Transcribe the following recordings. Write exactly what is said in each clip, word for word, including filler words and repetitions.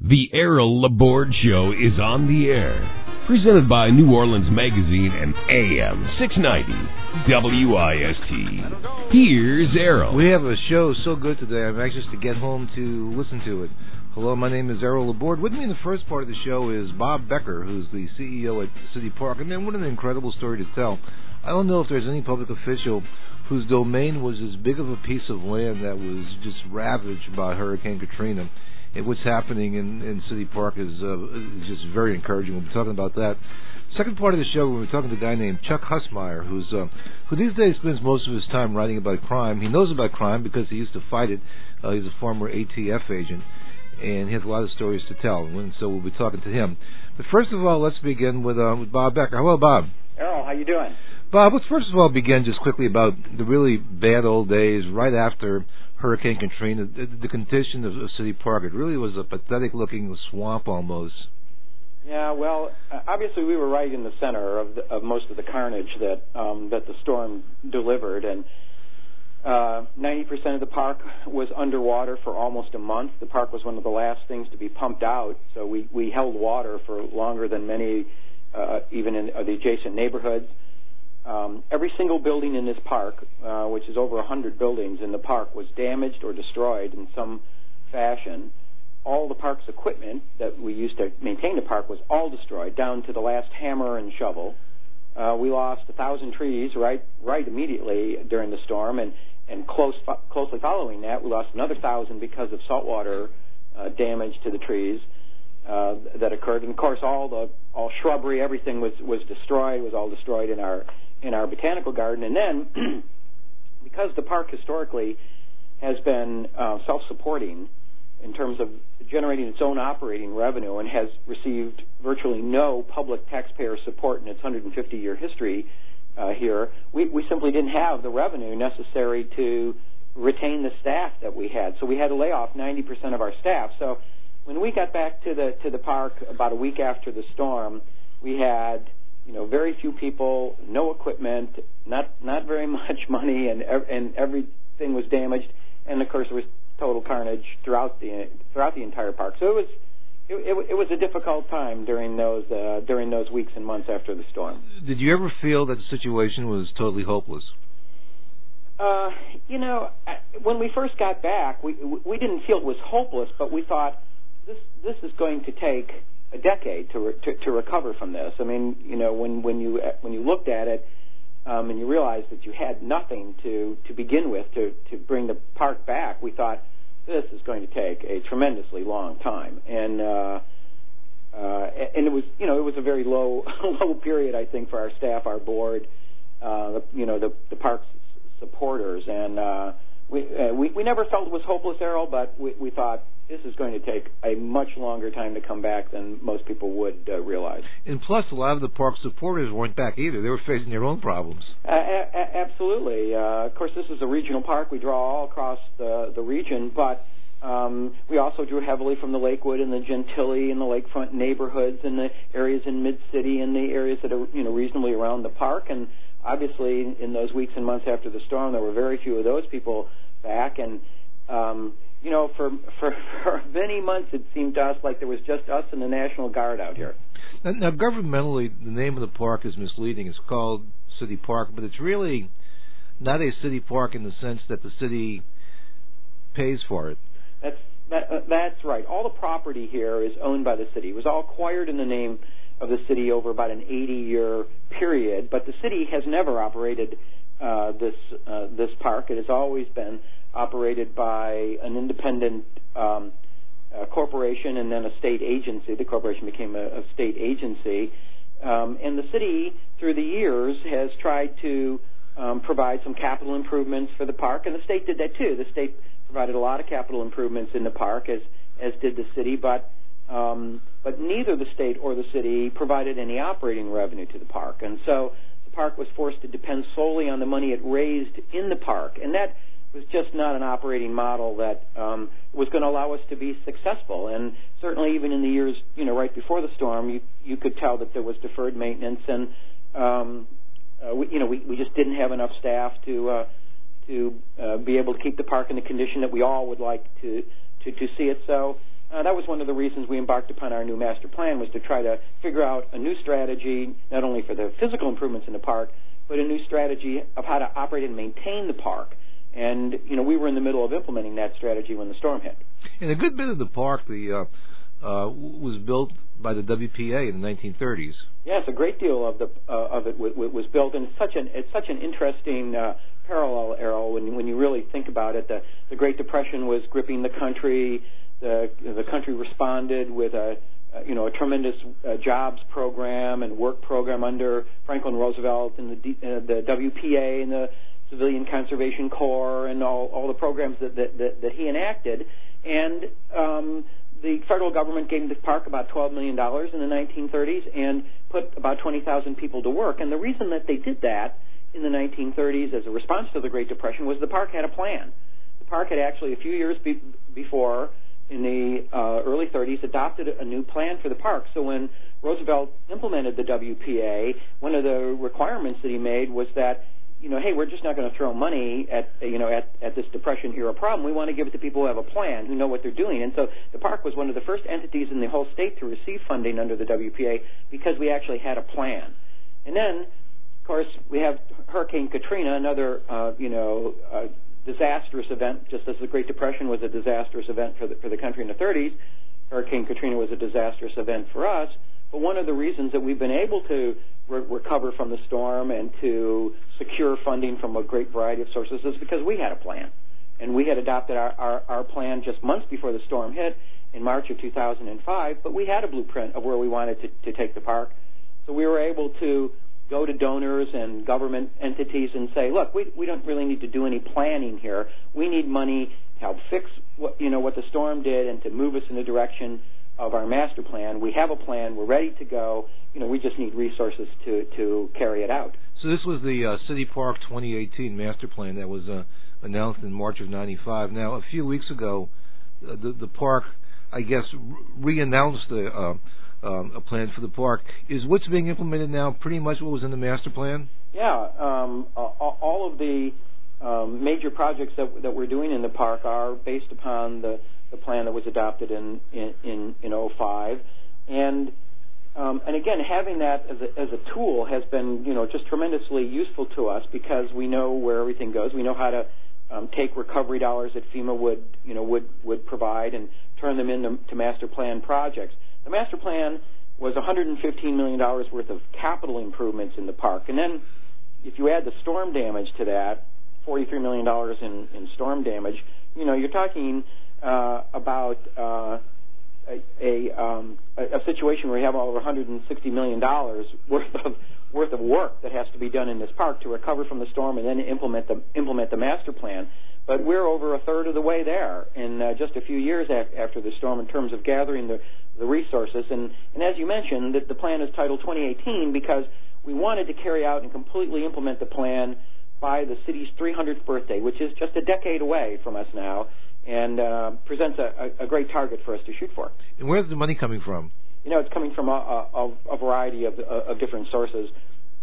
The Errol Laborde Show is on the air. Presented by New Orleans Magazine and A M six ninety W I S T. Here's Errol. We have a show so good today, I'm anxious to get home to listen to it. Hello, my name is Errol Laborde. With me in the first part of the show is Bob Becker, who's the C E O at City Park. And man, what an incredible story to tell. I don't know if there's any public official whose domain was as big of a piece of land that was just ravaged by Hurricane Katrina. And what's happening in, in City Park is, uh, is just very encouraging. We'll be talking about that. Second part of the show, we're talking to a guy named Chuck Husmeyer, who's uh, who these days spends most of his time writing about crime. He knows about crime because he used to fight it. Uh, he's a former A T F agent, and he has a lot of stories to tell. And so we'll be talking to him. But first of all, let's begin with uh, with Bob Becker. Hello, Bob. Errol, how you doing? Bob, let's first of all begin just quickly about the really bad old days right after Hurricane Katrina, the, the condition of, of City Park. It really was a pathetic-looking swamp almost. Yeah, well, obviously we were right in the center of, the, of most of the carnage that um, that the storm delivered, and uh, ninety percent of the park was underwater for almost a month. The park was one of the last things to be pumped out, so we, we held water for longer than many, uh, even in uh, the adjacent neighborhoods. Um, every single building in this park, uh, which is over one hundred buildings in the park, was damaged or destroyed in some fashion. All the park's equipment that we used to maintain the park was all destroyed, down to the last hammer and shovel. Uh, we lost a thousand trees right right immediately during the storm, and, and close, fo- closely following that, we lost another thousand because of saltwater uh, damage to the trees uh, that occurred. And, of course, all the all shrubbery, everything was, was destroyed, was all destroyed in our in our botanical garden. And then, because the park historically has been uh, self-supporting in terms of generating its own operating revenue and has received virtually no public taxpayer support in its one hundred fifty year history uh, here, we, we simply didn't have the revenue necessary to retain the staff that we had. So we had to lay off ninety percent of our staff. So when we got back to the to the park about a week after the storm, we had you know very few people, no equipment, not not very much money, and and everything was damaged. And of course, there was total carnage throughout the throughout the entire park. So it was it, it, it was a difficult time during those uh, during those weeks and months after the storm. Did you ever feel that the situation was totally hopeless? Uh, you know, when we first got back, we we didn't feel it was hopeless, but we thought this this is going to take a decade to re, to, to recover from this. I mean, you know, when when you when you looked at it. Um, and you realized that you had nothing to, to begin with to, to bring the park back, we thought this is going to take a tremendously long time. And uh, uh, and it was you know it was a very low low period, I think, for our staff, our board, uh, you know the the park's supporters, and uh, we, uh, we we never felt it was hopeless, Errol, but we, we thought this is going to take a much longer time to come back than most people would uh, realize. And plus, a lot of the park supporters weren't back either. They were facing their own problems. Uh, a- a- absolutely. Uh, of course, this is a regional park. We draw all across the, the region, but um, we also drew heavily from the Lakewood and the Gentilly and the lakefront neighborhoods and the areas in Mid-City and the areas that are you know reasonably around the park. And obviously, in those weeks and months after the storm, there were very few of those people back. And um, You know, for, for for many months it seemed to us like there was just us and the National Guard out here. Now, now, governmentally, the name of the park is misleading. It's called City Park, but it's really not a city park in the sense that the city pays for it. That's that, uh, that's right. All the property here is owned by the city. It was all acquired in the name of the city over about an eighty year period, but the city has never operated uh, this uh, this park. It has always been operated by an independent um, uh, corporation and then a state agency. The corporation became a, a state agency. Um, and the city, through the years, has tried to um, provide some capital improvements for the park, and the state did that too. The state provided a lot of capital improvements in the park, as as did the city, but um, but neither the state or the city provided any operating revenue to the park. And so the park was forced to depend solely on the money it raised in the park, and that was just not an operating model that um, was going to allow us to be successful. And certainly even in the years, you know, right before the storm, you, you could tell that there was deferred maintenance, and, um, uh, we, you know, we, we just didn't have enough staff to uh, to uh, be able to keep the park in the condition that we all would like to, to, to see it. So Uh, that was one of the reasons we embarked upon our new master plan, was to try to figure out a new strategy, not only for the physical improvements in the park, but a new strategy of how to operate and maintain the park. And, you know, we were in the middle of implementing that strategy when the storm hit. And a good bit of the park the uh, uh, was built by the W P A in the nineteen thirties. Yes, a great deal of the uh, of it w- w- was built, and it's such an it's such an interesting uh, parallel, Errol, when when you really think about it. The the Great Depression was gripping the country. The the country responded with a uh, you know a tremendous uh, jobs program and work program under Franklin Roosevelt and the D, uh, the W P A and the Civilian Conservation Corps and all all the programs that that, that, that he enacted. And um, the federal government gave the park about twelve million dollars in the nineteen thirties and put about twenty thousand people to work. And the reason that they did that in the nineteen thirties as a response to the Great Depression was the park had a plan. The park had actually, a few years be- before, in the uh, early thirties, adopted a new plan for the park. So when Roosevelt implemented the W P A, one of the requirements that he made was that, you know, hey, we're just not going to throw money at, you know, at, at this Depression-era problem. We want to give it to people who have a plan, who know what they're doing. And so the park was one of the first entities in the whole state to receive funding under the W P A because we actually had a plan. And then, of course, we have Hurricane Katrina, another, uh, you know, uh, disastrous event, just as the Great Depression was a disastrous event for the, for the country in the thirties. Hurricane Katrina was a disastrous event for us. But one of the reasons that we've been able to re- recover from the storm and to secure funding from a great variety of sources is because we had a plan. And we had adopted our, our, our plan just months before the storm hit in March of two thousand five, but we had a blueprint of where we wanted to, to take the park. So we were able to go to donors and government entities and say, look, we, we don't really need to do any planning here. We need money to help fix what, you know, what the storm did and to move us in the direction of our master plan. We have a plan. We're ready to go. You know, we just need resources to, to carry it out. So this was the uh, City Park twenty eighteen master plan that was uh, announced in March of ninety-five. Now, a few weeks ago, uh, the, the park, I guess, re-announced the, uh, um, a plan for the park. Is what's being implemented now pretty much what was in the master plan? Yeah. Um, all of the um, major projects that, that we're doing in the park are based upon the the plan that was adopted in in in, in oh five, and um, and again, having that as a, as a tool has been, you know, just tremendously useful to us because we know where everything goes. We know how to um, take recovery dollars that FEMA would you know would would provide and turn them into to master plan projects. The master plan was one hundred fifteen million dollars worth of capital improvements in the park, and then if you add the storm damage to that, forty-three million dollars in, in storm damage, you know, you're talking Uh, about uh, a, a, um, a, a situation where you have over one hundred sixty million dollars worth of worth of work that has to be done in this park to recover from the storm and then implement the implement the master plan. But we're over a third of the way there in uh, just a few years af- after the storm in terms of gathering the, the resources. And, and as you mentioned, the, the plan is titled twenty eighteen because we wanted to carry out and completely implement the plan by the city's three hundredth birthday, which is just a decade away from us now, and uh, presents a, a great target for us to shoot for. And where's the money coming from? You know, it's coming from a, a, a variety of, of different sources.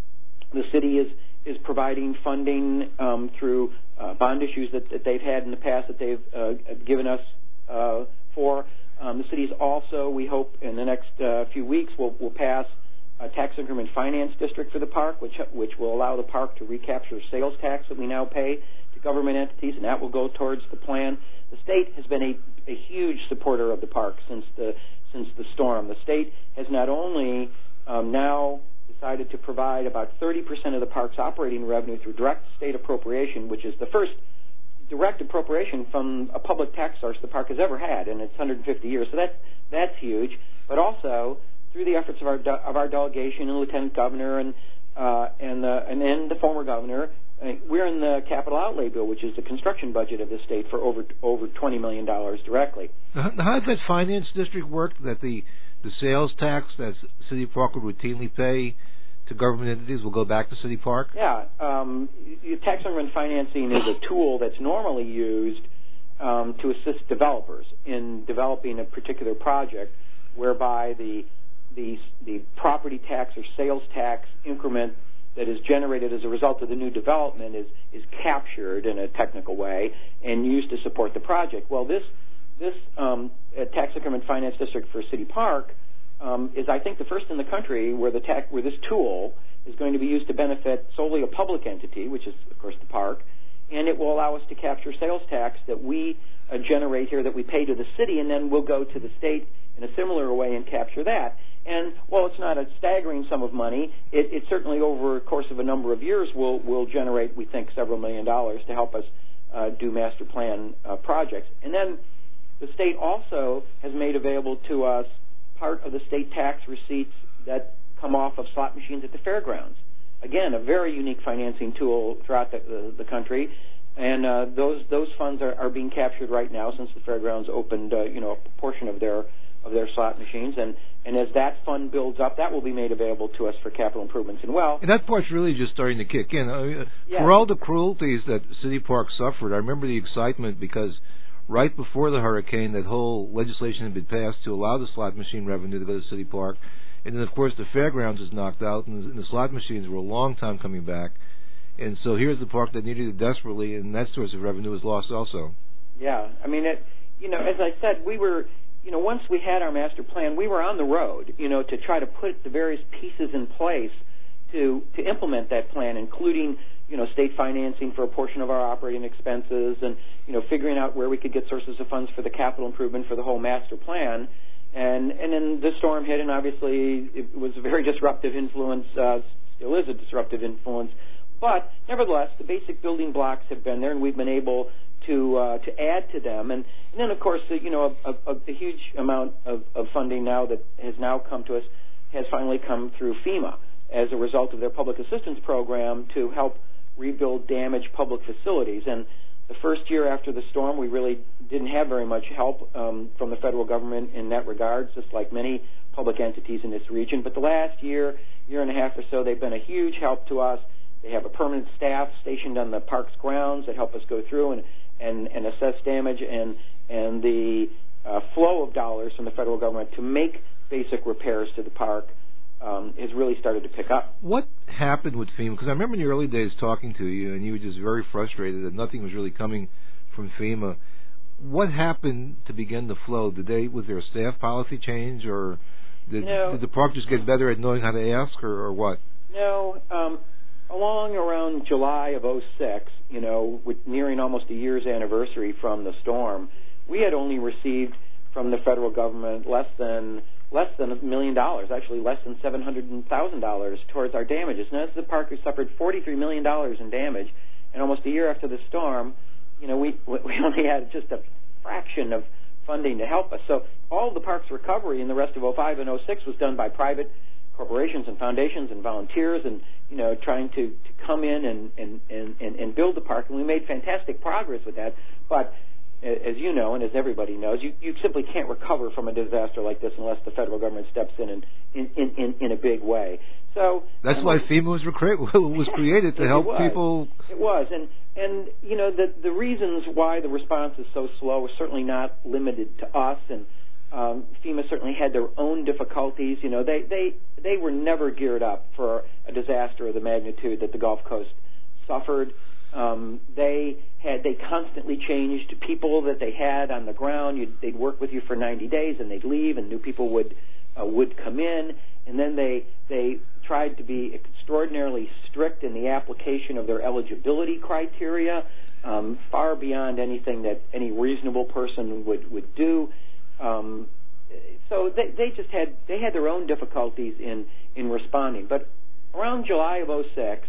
The city is, is providing funding um, through uh, bond issues that, that they've had in the past that they've uh, given us uh, for. Um, the city is also, we hope, in the next uh, few weeks, will will pass a tax increment finance district for the park, which which will allow the park to recapture sales tax that we now pay to government entities, and that will go towards the plan. The state has been a, a huge supporter of the park since the since the storm. The state has not only um, now decided to provide about thirty percent of the park's operating revenue through direct state appropriation, which is the first direct appropriation from a public tax source the park has ever had in its one hundred fifty years. So that's that's huge. But also through the efforts of our de- of our delegation and lieutenant governor and uh, and the and then the former governor. Uh, we're in the capital outlay bill, which is the construction budget of the state, for over over twenty million dollars directly. Now, how does that finance district work, that the, the sales tax that City Park would routinely pay to government entities will go back to City Park? Yeah. Um, tax increment financing is a tool that's normally used um, to assist developers in developing a particular project, whereby the, the, the property tax or sales tax increment that is generated as a result of the new development is, is captured in a technical way and used to support the project. Well, this this um, tax increment finance district for City Park um, is, I think, the first in the country where the tax, where this tool is going to be used to benefit solely a public entity, which is, of course, the park, and it will allow us to capture sales tax that we uh, generate here that we pay to the city, and then we'll go to the state in a similar way and capture that. And while it's not a staggering sum of money, it, it certainly over the course of a number of years will, will generate, we think, several million dollars to help us uh, do master plan uh, projects. And then the state also has made available to us part of the state tax receipts that come off of slot machines at the fairgrounds. Again, a very unique financing tool throughout the, the, the country. And uh, those those funds are, are being captured right now since the fairgrounds opened, uh, you know, a portion of their of their slot machines, and, and as that fund builds up, that will be made available to us for capital improvements. And well, and that part's really just starting to kick in. Uh, yeah. For all the cruelties that City Park suffered, I remember the excitement because right before the hurricane, that whole legislation had been passed to allow the slot machine revenue to go to City Park, and then of course the fairgrounds was knocked out, and the, and the slot machines were a long time coming back, and so here's the park that needed it desperately, and that source of revenue was lost also. Yeah, I mean, it, you know, as I said, we were. You know, once we had our master plan, we were on the road, you know, to try to put the various pieces in place to to implement that plan, including, you know, state financing for a portion of our operating expenses and, you know, figuring out where we could get sources of funds for the capital improvement for the whole master plan. And and then the storm hit, and obviously it was a very disruptive influence, uh, still is a disruptive influence. But nevertheless, the basic building blocks have been there, and we've been able to uh, to add to them, and, and then of course uh, you know a, a, a huge amount of, of funding now that has now come to us has finally come through FEMA as a result of their public assistance program to help rebuild damaged public facilities. And the first year after the storm, we really didn't have very much help um, from the federal government in that regard, just like many public entities in this region. But the last year, year and a half or so, they've been a huge help to us. They have a permanent staff stationed on the park's grounds that help us go through and And, and assess damage, and and the uh, flow of dollars from the federal government to make basic repairs to the park um, has really started to pick up. What happened with FEMA? Because I remember in the early days talking to you, and you were just very frustrated that nothing was really coming from FEMA. What happened to begin the flow? Did they, was there a staff policy change, or did, no. did the park just get better at knowing how to ask, or, or what? No. Um, along around July of oh six, you know, with nearing almost a year's anniversary from the storm, we had only received from the federal government less than less than a million dollars, actually less than seven hundred thousand dollars towards our damages. Now, this is a park who suffered forty-three million dollars in damage, and almost a year after the storm, you know, we we only had just a fraction of funding to help us. So all of the park's recovery in the rest of oh five and oh six was done by private corporations and foundations and volunteers, and you know, trying to, to come in and, and, and, and build the park, and we made fantastic progress with that. But as you know, and as everybody knows, you, you simply can't recover from a disaster like this unless the federal government steps in in, in, in, in a big way. So that's why FEMA was, recre- was created to help was. people. It was, and and you know the the reasons why the response is so slow are certainly not limited to us, and um, FEMA certainly had their own difficulties. You know, they they they were never geared up for a disaster of the magnitude that the Gulf Coast suffered. Um, they had they constantly changed people that they had on the ground. You'd, they'd work with you for ninety days, and they'd leave, and new people would uh, would come in, and then they they tried to be extraordinarily strict in the application of their eligibility criteria, um, far beyond anything that any reasonable person would would do. Um, so they they just had they had their own difficulties in in responding. But around July of oh six.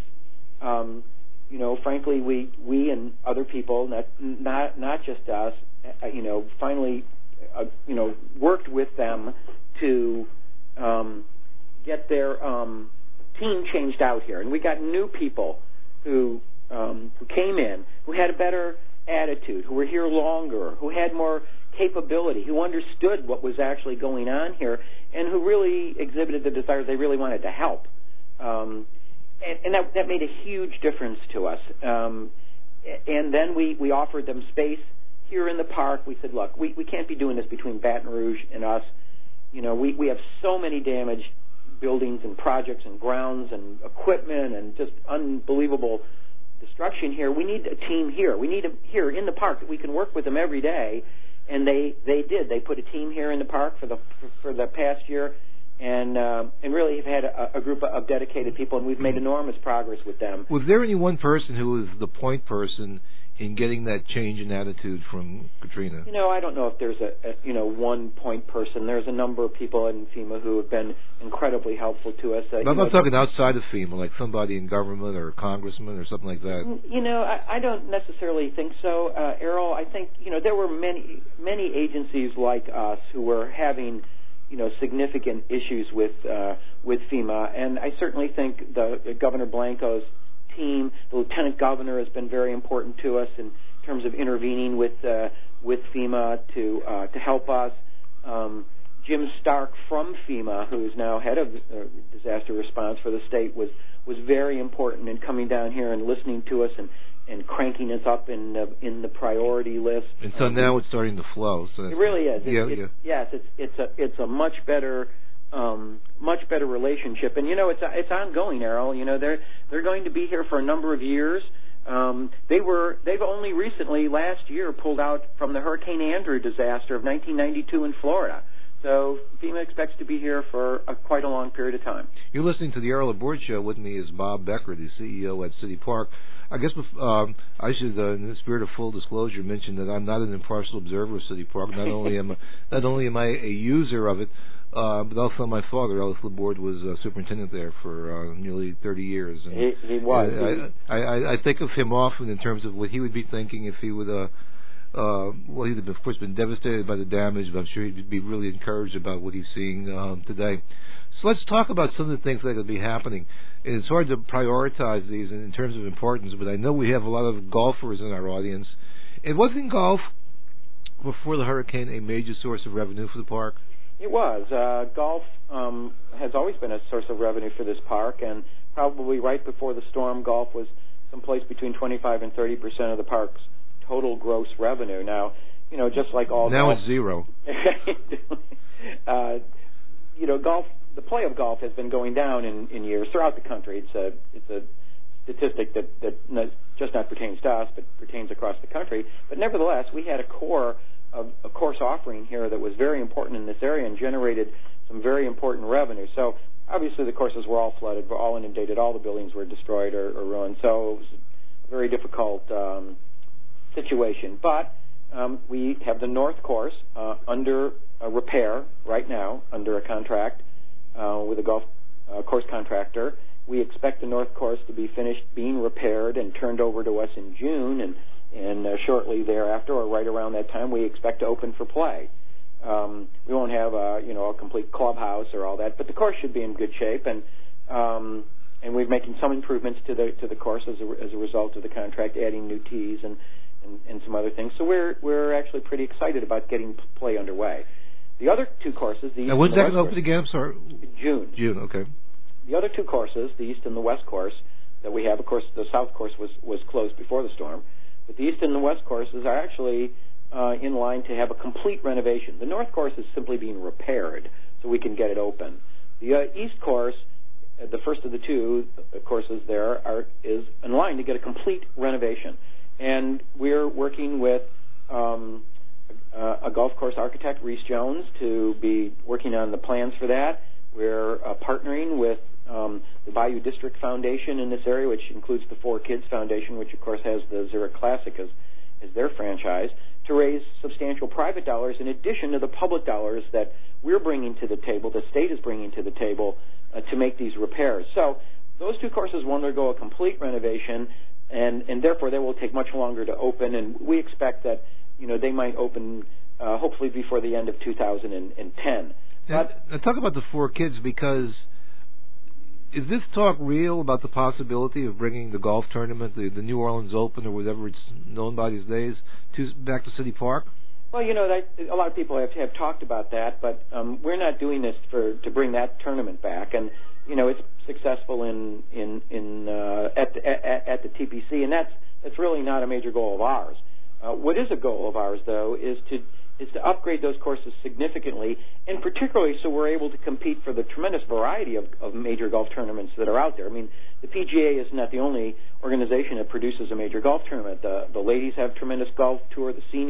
Um, You know, frankly, we we and other people, not not not just us, uh, you know, finally, uh, you know, worked with them to um, get their um, team changed out here, and we got new people who um, who came in, who had a better attitude, who were here longer, who had more capability, who understood what was actually going on here, and who really exhibited the desire they really wanted to help. Um, And, and that, that made a huge difference to us. Um, and then we, we offered them space here in the park. We said, look, we, we can't be doing this between Baton Rouge and us. You know, we, we have so many damaged buildings and projects and grounds and equipment and just unbelievable destruction here. We need a team here. We need them here in the park that we can work with them every day and they, they did. They put a team here in the park for the for, for the past year, and uh, and really have had a, a group of dedicated people, and we've made enormous progress with them. Was there any one person who was the point person in getting that change in attitude from Katrina? You know, I don't know if there's a, a you know one point person. There's a number of people in FEMA who have been incredibly helpful to us. Uh, I'm not know, talking outside of FEMA, like somebody in government or a congressman or something like that. You know, I, I don't necessarily think so, uh, Errol. I think you know there were many many agencies like us who were having you know significant issues with uh, with FEMA, and I certainly think the uh, Governor Blanco's team, the lieutenant governor, has been very important to us in terms of intervening with uh, with FEMA to uh, to help us. Um, Jim Stark from FEMA, who is now head of uh, disaster response for the state, was was very important in coming down here and listening to us and, and cranking us up in the, in the priority list. And so um, now it's starting to flow. So it really is. Yeah, it, yeah. It, yes, it's it's a it's a much better. Um, much better relationship, and you know it's it's ongoing, Errol. You know they're they're going to be here for a number of years. Um, they were they've only recently last year pulled out from the Hurricane Andrew disaster of nineteen ninety-two in Florida. So FEMA expects to be here for a, quite a long period of time. You're listening to the Errol Aboard Show. With me is Bob Becker, the C E O at City Park. I guess um, I should, uh, in the spirit of full disclosure, mention that I'm not an impartial observer of City Park. Not only am I, not only am I a user of it, Uh, but also my father, Ellis Laborde, was uh, superintendent there for uh, nearly thirty years. And he, he was. I, I, I think of him often in terms of what he would be thinking if he would, uh, uh, well, he'd have, of course, been devastated by the damage, but I'm sure he'd be really encouraged about what he's seeing um, today. So let's talk about some of the things that could be happening. And it's hard to prioritize these in, in terms of importance, but I know we have a lot of golfers in our audience. And wasn't golf, before the hurricane, a major source of revenue for the park? It was. Uh, golf um, has always been a source of revenue for this park, and probably right before the storm, golf was someplace between twenty-five and thirty percent of the park's total gross revenue. Now, you know, just like all now golf, it's zero. uh, you know, golf. The play of golf has been going down in, in years throughout the country. It's a it's a statistic that that not, just not pertains to us, but pertains across the country. But nevertheless, we had a core. A, a course offering here that was very important in this area and generated some very important revenue. So obviously the courses were all flooded, were all inundated, all the buildings were destroyed or, or ruined. So it was a very difficult um, situation. But um, we have the North Course uh, under a repair right now, under a contract uh, with a golf uh, course contractor. We expect the North Course to be finished being repaired and turned over to us in June, and And uh, shortly thereafter, or right around that time, we expect to open for play. Um, we won't have a you know a complete clubhouse or all that, but the course should be in good shape, and um, and we're making some improvements to the to the course as a, as a result of the contract, adding new tees and, and, and some other things. So we're we're actually pretty excited about getting play underway. The other two courses, the East now when's and the that going to West open again? I'm sorry. June. June. Okay. The other two courses, the East and the West course that we have, of course, the South course was was closed before the storm. But the East and the West courses are actually uh, in line to have a complete renovation. The North course is simply being repaired so we can get it open. The uh, East course, uh, the first of the two courses there, are, is in line to get a complete renovation. And we're working with um, a, a golf course architect, Reese Jones, to be working on the plans for that. We're uh, partnering with Um, the Bayou District Foundation in this area, which includes the Four Kids Foundation, which of course has the Zurich Classic as, as their franchise, to raise substantial private dollars in addition to the public dollars that we're bringing to the table, the state is bringing to the table uh, to make these repairs. So those two courses will undergo a complete renovation, and, and therefore they will take much longer to open, and we expect that you know they might open uh, hopefully before the end of two thousand ten. Now, but, now talk about the Four Kids, because is this talk real about the possibility of bringing the golf tournament, the, the New Orleans Open, or whatever it's known by these days, to back to City Park? Well, you know, that, a lot of people have, have talked about that, but um, we're not doing this for to bring that tournament back. And you know, it's successful in in in uh, at, the, at at the T P C, and that's that's really not a major goal of ours. Uh, what is a goal of ours, though, is to is to upgrade those courses significantly, and particularly so we're able to compete for the tremendous variety of, of major golf tournaments that are out there. I mean, the P G A is not the only organization that produces a major golf tournament. The, the ladies have tremendous golf tour. The seniors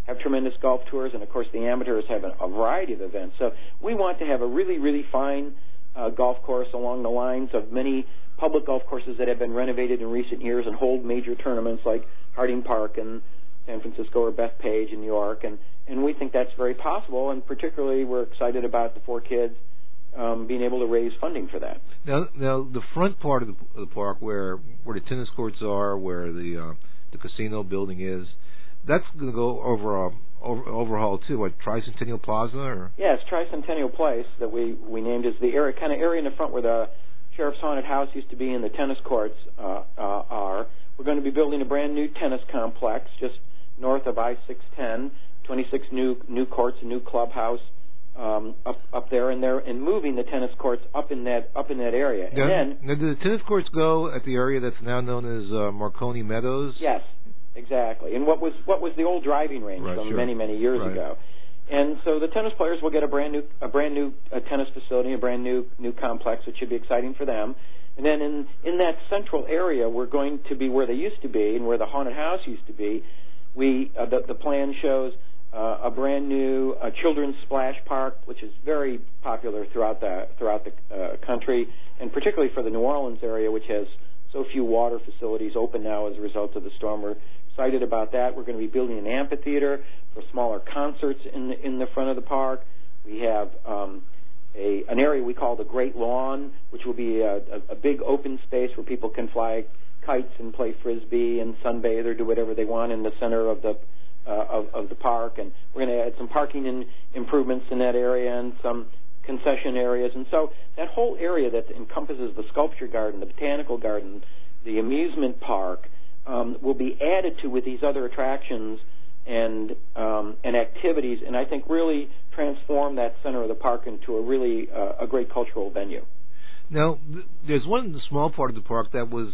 have tremendous golf tours, and, of course, the amateurs have a, a variety of events. So we want to have a really, really fine uh, golf course along the lines of many public golf courses that have been renovated in recent years and hold major tournaments like Harding Park in San Francisco or Bethpage in New York, and, and we think that's very possible, and particularly we're excited about the four kids um, being able to raise funding for that. Now, now the front part of the, of the park where where the tennis courts are, where the uh, the casino building is, that's going to go over, uh, over overhaul too. What, Tricentennial Plaza? Or? Yes, Tricentennial Place that we, we named as the area, kind of area in the front where the Sheriff's Haunted House used to be and the tennis courts uh, uh, are. We're going to be building a brand new tennis complex just north of I six ten, twenty-six new new courts, a new clubhouse um, up up there, and they're and moving the tennis courts up in that up in that area. Now, and then, now do the tennis courts go at the area that's now known as uh, Marconi Meadows? Yes, exactly. And what was what was the old driving range right, from sure. many many years right. ago. And so the tennis players will get a brand new a brand new uh, tennis facility, a brand new new complex, which should be exciting for them. And then in in that central area, we're going to be where they used to be and where the haunted house used to be. We uh, the, the plan shows uh, a brand new uh, children's splash park, which is very popular throughout the throughout the uh, country, and particularly for the New Orleans area, which has so few water facilities open now as a result of the storm. We're excited about that. We're going to be building an amphitheater for smaller concerts in the, in the front of the park. We have um, a an area we call the Great Lawn, which will be a, a, a big open space where people can fly kites and play frisbee and sunbathe or do whatever they want in the center of the uh, of, of the park. And we're going to add some parking in, improvements in that area and some concession areas. And so that whole area that encompasses the sculpture garden, the botanical garden, the amusement park, um, will be added to with these other attractions and um, and activities, and I think really transform that center of the park into a really uh, a great cultural venue. Now, th- there's one small part of the park that was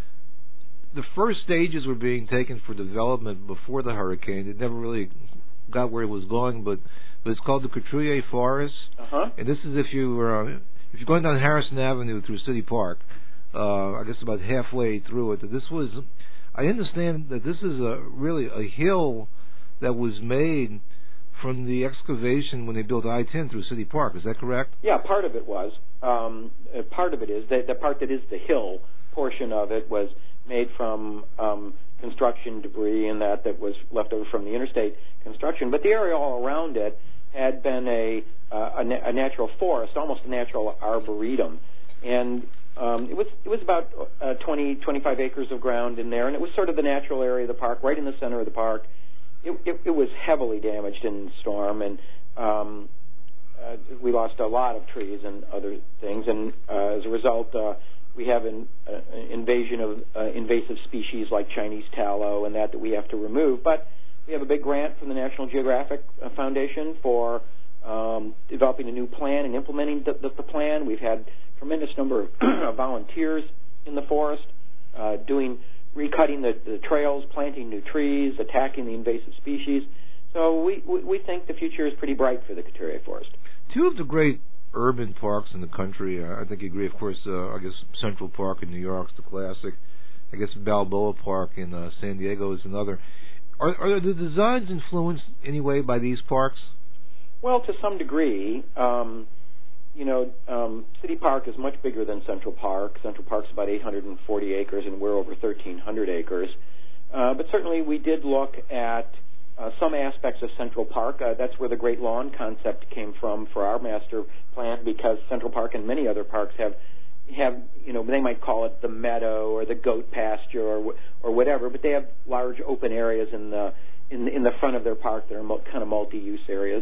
the first stages were being taken for development before the hurricane. It never really got where it was going, but, but it's called the Couturier Forest. Uh-huh. And this is if you were uh, if you're going down Harrison Avenue through City Park, uh, I guess about halfway through it. This was, I understand that this is a really a hill that was made from the excavation when they built I ten through City Park. Is that correct? Yeah, part of it was. Um, part of it is the, the part that is the hill portion of it was made from um, construction debris and that that was left over from the interstate construction. But the area all around it had been a uh, a, na- a natural forest, almost a natural arboretum, and um, it was it was about uh, twenty, twenty-five acres of ground in there, and it was sort of the natural area of the park, right in the center of the park. It, it, it was heavily damaged in the storm, and um, uh, we lost a lot of trees and other things, and uh, as a result, uh, we have an uh, invasion of uh, invasive species like Chinese tallow and that that we have to remove. But we have a big grant from the National Geographic Foundation for um, developing a new plan and implementing the, the, the plan. We've had a tremendous number of volunteers in the forest uh, doing recutting the, the trails, planting new trees, attacking the invasive species. So we, we, we think the future is pretty bright for the Couturier Forest. Two of the great urban parks in the country, uh, I think you agree, of course, uh, I guess Central Park in New York is the classic. I guess Balboa Park in uh, San Diego is another. Are, are the designs influenced in any way by these parks? Well, to some degree. Um, you know, um, City Park is much bigger than Central Park. Central Park's about eight hundred forty acres, and we're over thirteen hundred acres. Uh, but certainly we did look at uh, some aspects of Central Park. Uh, that's where the Great Lawn concept came from for our master plan, because Central Park and many other parks have, have you know, they might call it the meadow or the goat pasture or or whatever, but they have large open areas in the in, in the front of their park that are mo- kind of multi-use areas.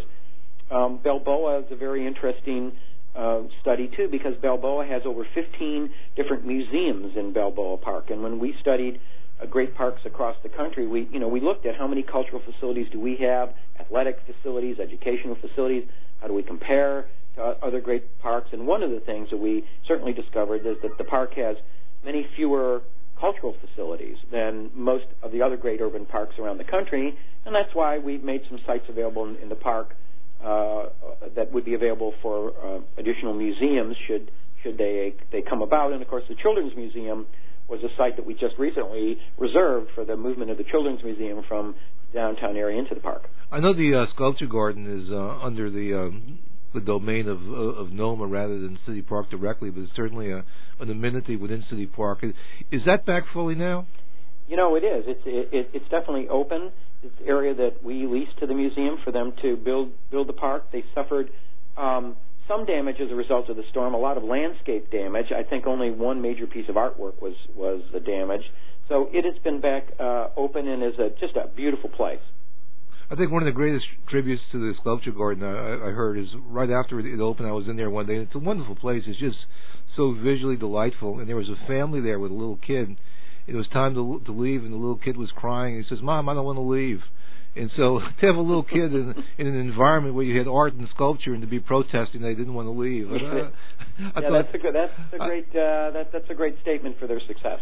Um, Balboa is a very interesting uh, study, too, because Balboa has over fifteen different museums in Balboa Park. And when we studied uh, great parks across the country, we, you know, we looked at how many cultural facilities do we have, athletic facilities, educational facilities, how do we compare to other great parks. And one of the things that we certainly discovered is that the park has many fewer cultural facilities than most of the other great urban parks around the country, and that's why we've made some sites available in, in the park Uh, that would be available for uh, additional museums should should they they come about. And of course, the Children's Museum was a site that we just recently reserved for the movement of the Children's Museum from downtown area into the park. I know the uh, Sculpture Garden is uh, under the um, the domain of uh, of NOMA rather than City Park directly, but it's certainly a, an amenity within City Park. Is that back fully now? You know, it is. It's it, it's definitely open. It's an area that we leased to the museum for them to build build the park. They suffered um, some damage as a result of the storm, a lot of landscape damage. I think only one major piece of artwork was, was the damage. So it has been back uh, open and is a, just a beautiful place. I think one of the greatest tributes to the Sculpture Garden I, I heard is right after it opened, I was in there one day, and it's a wonderful place. It's just so visually delightful. And there was a family there with a little kid. It was time to, to leave, and the little kid was crying. He says, "Mom, I don't want to leave." And so to have a little kid in, in an environment where you had art and sculpture and to be protesting, they didn't want to leave. Yeah, I, I yeah thought, that's a good, that's a great, uh, that, that's a great statement for their success.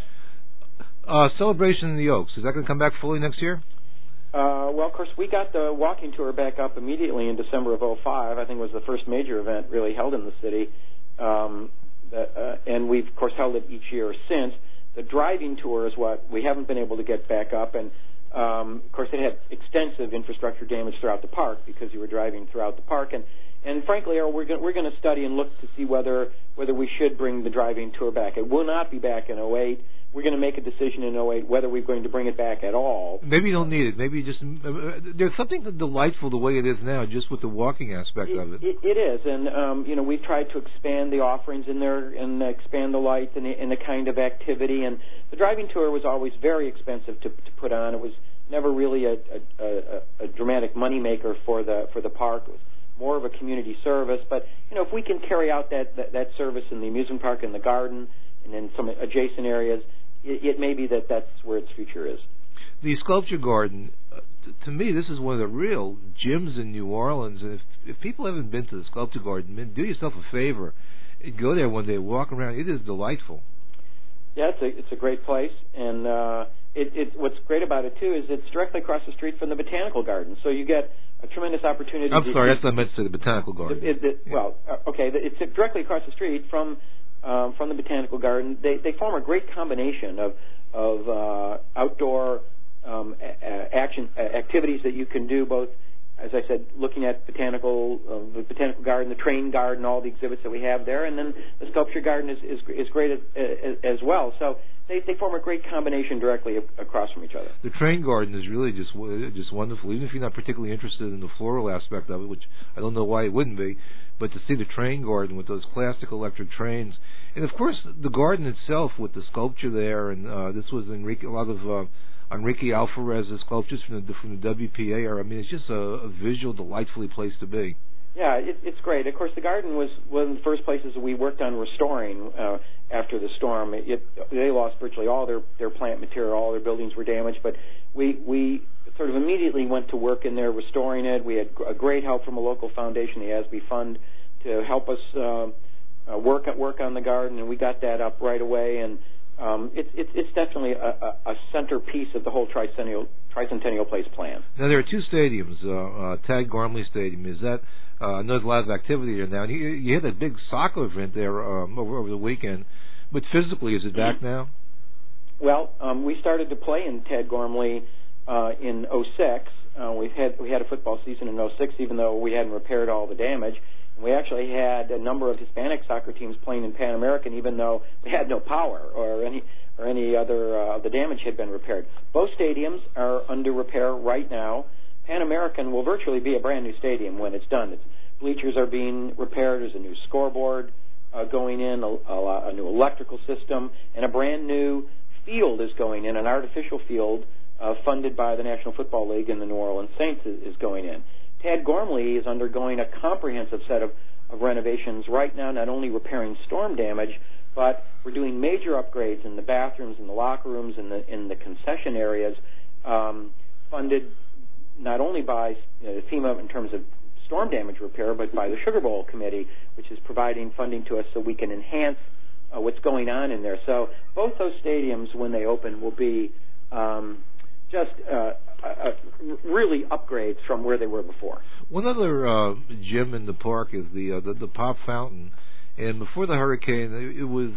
Uh, Celebration in the Oaks, is that going to come back fully next year? Uh, well, of course, we got the walking tour back up immediately in December of oh five. I think it was the first major event really held in the city, um, that, uh, and we've of course held it each year since. The driving tour is what we haven't been able to get back up, and um, of course it had extensive infrastructure damage throughout the park because you were driving throughout the park. And, and frankly, Errol, we're going we're going to study and look to see whether whether we should bring the driving tour back. It will not be back in oh eight. We're going to make a decision in oh eight whether we're going to bring it back at all. Maybe you don't need it. Maybe you just uh, there's something delightful the way it is now, just with the walking aspect it, of it. it. It is, and um, you know we've tried to expand the offerings in there and expand the lights and the, and the kind of activity. And the driving tour was always very expensive to, to put on. It was never really a, a, a, a dramatic moneymaker for the for the park. It was more of a community service. But you know if we can carry out that that, that service in the amusement park and the garden and in some adjacent areas, It, it may be that that's where its future is. The Sculpture Garden, uh, t- to me, this is one of the real gems in New Orleans. And if, if people haven't been to the Sculpture Garden, man, do yourself a favor. Go there one day, walk around. It is delightful. Yeah, it's a, it's a great place. And uh, it, it, what's great about it, too, is it's directly across the street from the Botanical Garden. So you get a tremendous opportunity. I'm to, sorry, that's what I meant to say, the Botanical Garden. It, it, yeah. Well, uh, okay, it's directly across the street from Um, from the Botanical Garden. They, they form a great combination of, of uh, outdoor um, a- action a- activities that you can do, both, as I said, looking at botanical, uh, the Botanical Garden, the Train Garden, all the exhibits that we have there, and then the Sculpture Garden is, is, is great as, as well. So they, they form a great combination directly across from each other. The Train Garden is really just just wonderful, even if you're not particularly interested in the floral aspect of it, which I don't know why it wouldn't be. But to see the Train Garden with those classic electric trains, and of course the garden itself with the sculpture there, and uh, this was Enrique, a lot of uh, Enrique Alvarez's sculptures from the from the W P A era. I mean, it's just a, a visual, delightfully place to be. Yeah, it, it's great. Of course, the garden was one of the first places we worked on restoring uh, after the storm. It, it, they lost virtually all their, their plant material, all their buildings were damaged, but we we sort of immediately went to work in there restoring it. We had a great help from a local foundation, the A S B Fund, to help us uh, uh, work at work on the garden, and we got that up right away. And um, it's it's it's definitely a, a, a centerpiece of the whole tricentennial tricentennial Place plan. Now there are two stadiums. Uh, uh, Tad Gormley Stadium, is that? Uh, I know there's a lot of activity there now. And you, you had a big soccer event there um, over over the weekend, but physically, is it back now? Well, um, we started to play in Tad Gormley uh, in oh six. Uh, we've had we had a football season in oh six, even though we hadn't repaired all the damage. We actually had a number of Hispanic soccer teams playing in Pan American, even though we had no power or any or any other uh, of the damage had been repaired. Both stadiums are under repair right now. Pan American will virtually be a brand new stadium when it's done. Its bleachers are being repaired. There's a new scoreboard uh, going in, a, a, a new electrical system, and a brand new field is going in, an artificial field uh, funded by the National Football League, and the New Orleans Saints is, is going in. Tad Gormley is undergoing a comprehensive set of, of renovations right now, not only repairing storm damage, but we're doing major upgrades in the bathrooms, in the locker rooms, in the in the concession areas, um, funded not only by you know, FEMA in terms of storm damage repair, but by the Sugar Bowl Committee, which is providing funding to us so we can enhance uh, what's going on in there. So both those stadiums, when they open, will be um, just uh, uh, really upgrades from where they were before. One other uh, gem in the park is the, uh, the the Pop Fountain, and before the hurricane, it, it was,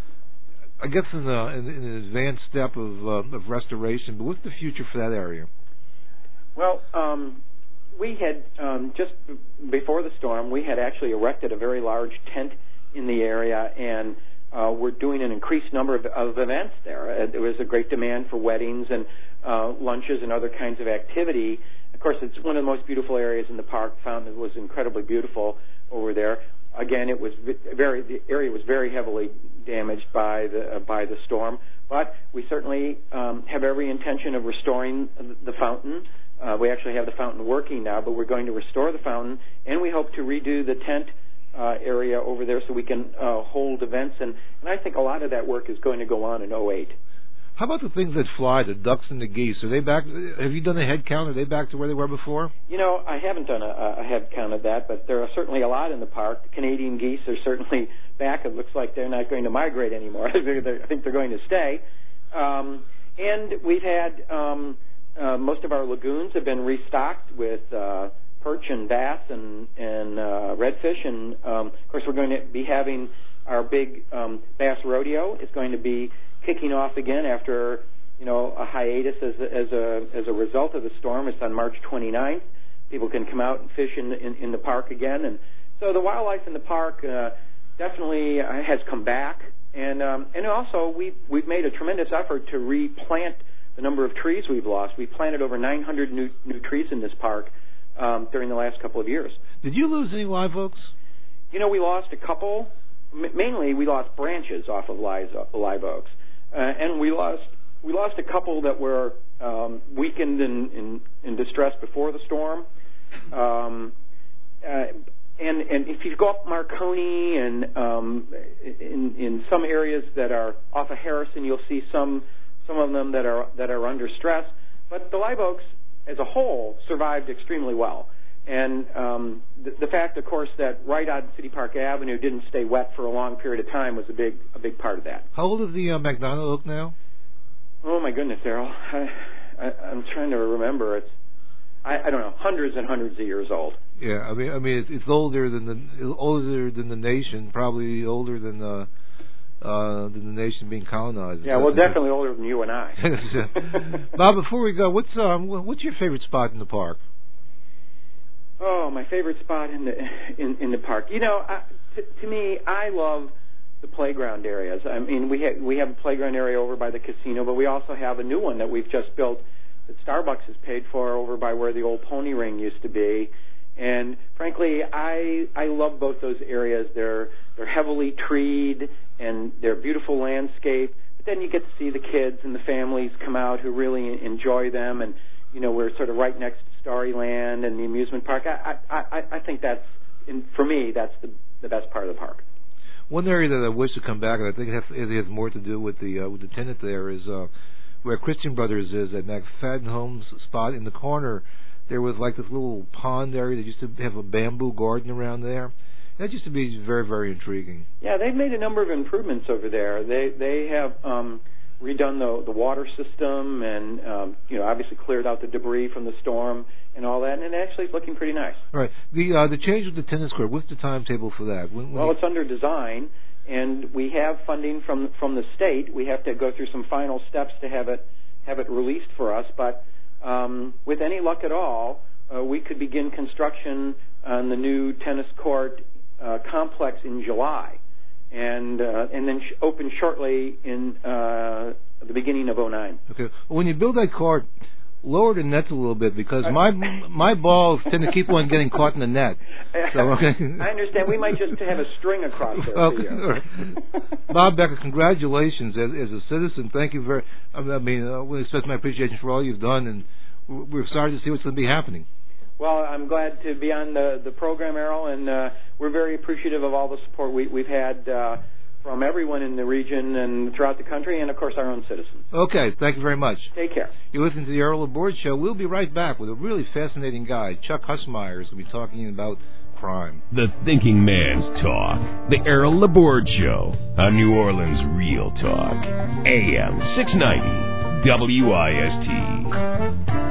I guess, in, a, in, in an advanced step of uh, of restoration. But what's the future for that area? Well, um, we had, um, just b- before the storm, we had actually erected a very large tent in the area, and uh, we're doing an increased number of, of events there. Uh, there was a great demand for weddings and uh, lunches and other kinds of activity. Of course, it's one of the most beautiful areas in the park. The fountain was incredibly beautiful over there. Again, it was very the area was very heavily damaged by the uh, by the storm, but we certainly um, have every intention of restoring the fountain. Uh, we actually have the fountain working now, but we're going to restore the fountain, and we hope to redo the tent uh, area over there so we can uh, hold events. And, and I think a lot of that work is going to go on in oh eight. How about the things that fly, the ducks and the geese? Are they back? Have you done a head count? Are they back to where they were before? You know, I haven't done a, a head count of that, but there are certainly a lot in the park. The Canadian geese are certainly back. It looks like they're not going to migrate anymore. I think they're going to stay. Um, and we've had um, uh, most of our lagoons have been restocked with uh, perch and bass and, and uh, redfish. And, um, of course, we're going to be having our big um, bass rodeo. It's going to be kicking off again after, you know, a hiatus as a, as a as a result of the storm. It's on March twenty-ninth. People can come out and fish in in, in the park again, and so the wildlife in the park uh, definitely uh, has come back. And um, and also we we've made a tremendous effort to replant the number of trees we've lost. We planted over nine hundred new new trees in this park um, during the last couple of years. Did you lose any live oaks? You know, we lost a couple. M- mainly, we lost branches off of live, live oaks. Uh, and we lost we lost a couple that were um, weakened in, in, in distress before the storm. Um, uh, and, and if you go up Marconi and um, in, in some areas that are off of Harrison, you'll see some some of them that are that are under stress. But the live oaks, as a whole, survived extremely well. And um, the, the fact, of course, that right on City Park Avenue didn't stay wet for a long period of time was a big a big part of that. How old is the uh, McDonald oak now? Oh, my goodness, Errol. I, I, I'm trying to remember. It's, I, I don't know, hundreds and hundreds of years old. Yeah, I mean, I mean, it's, it's older than the older than the nation, probably older than the uh, than the nation being colonized. Yeah, well, definitely older than you and I. Bob, before we go, what's um, what's your favorite spot in the park? Oh, my favorite spot in the in, in the park. You know, I, t- to me, I love the playground areas. I mean, we ha- we have a playground area over by the casino, but we also have a new one that we've just built that Starbucks has paid for over by where the old pony ring used to be. And frankly, I I love both those areas. They're they're heavily treed and they're beautiful landscape. But then you get to see the kids and the families come out who really enjoy them. And you know, we're sort of right next to Storyland and the amusement park. I I, I, I think that's, in, for me, that's the, the best part of the park. One area that I wish to come back, and I think it has, it has more to do with the uh, with the tenant there, is uh, where Christian Brothers is at McFadden Homes spot in the corner. There was like this little pond area that used to have a bamboo garden around there. That used to be very, very intriguing. Yeah, they've made a number of improvements over there. They they have um, redone the the water system and um, you know obviously cleared out the debris from the storm and all that, and it actually is looking pretty nice. All right. The uh, the change with the tennis court. What's the timetable for that? When, when well, you... it's under design, and we have funding from from the state. We have to go through some final steps to have it have it released for us. But um, with any luck at all, uh, we could begin construction on the new tennis court uh, complex in July, and uh, and then sh- open shortly in uh, the beginning of oh nine. Okay. Well, when you build that court, lower the nets a little bit because my my balls tend to keep on getting caught in the net. So, okay. I understand. We might just have a string across there okay. for you. Bob Becker, congratulations as, as a citizen. Thank you very. I mean, I will express my appreciation for all you've done, and we're excited to see what's going to be happening. Well, I'm glad to be on the the program, Errol, and uh, we're very appreciative of all the support we, we've had. Uh, from everyone in the region and throughout the country, and, of course, our own citizens. Okay, thank you very much. Take care. You're listening to the Errol LaBorde Show. We'll be right back with a really fascinating guy. Chuck Husmeyer is going to be talking about crime. The Thinking Man's Talk. The Errol LaBorde Show on New Orleans Real Talk. A M six ninety W I S T.